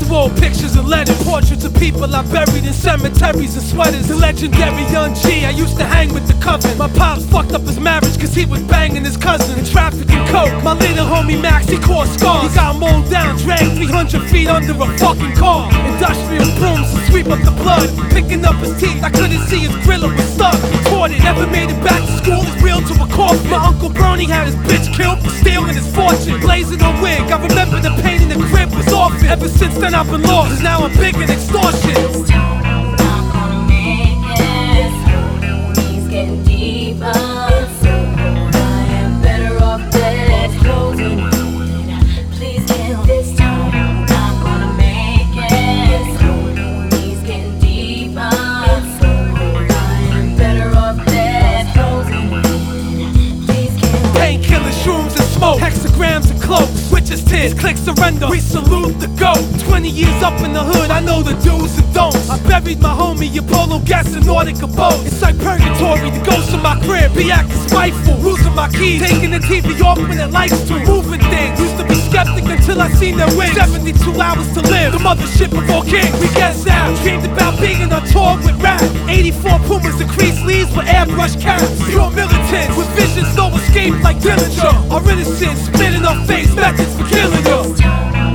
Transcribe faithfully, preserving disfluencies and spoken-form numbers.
wall pictures and letters, portraits of people I buried in cemeteries and sweaters. The legendary Young G, I used to hang with the coven. My pops fucked up his marriage cause he was banging his cousin and trafficking coke. My little homie Max, he caught scars. He got mowed down, dragged three hundred feet under a fucking car. Industrial brooms to sweep up the blood. Picking up his teeth, I couldn't see his grill, it was stuck. Taught it, never made it back to school, it's real to a coffin. My Uncle Bernie had his bitch killed for stealing his fortune. Blazing a wig, I remember the pain in the crib was often. Ever since then I've been lost, cause now I'm big in extortion. I'm not gonna make it. He's getting deeper. I am better off dead. Closing it. Please kill this time. I'm not gonna make it. He's getting deeper. I am better off dead. Closing it. Please kill. Painkillers, shrooms and smoke, hexagrams and cloaks, witches' tears, click surrender. We salute the goat. Twenty years up in the hood, I know the do's and don'ts. I buried my homie Apollo Gas in Nordic abode. It's like purgatory, the ghost of my crib be acting spiteful, losing my keys, taking the T V off when it likes to, moving things. Used to be skeptic until I seen their win. Seventy-two hours to live, the mothership of all kings. We get out, dreamed about being on tour with rap. Eighty-four Pumas and creased sleeves with airbrush caps. Pure militants with visions, no escape like Dillinger. Our innocence, spit in our face, methods for killing us.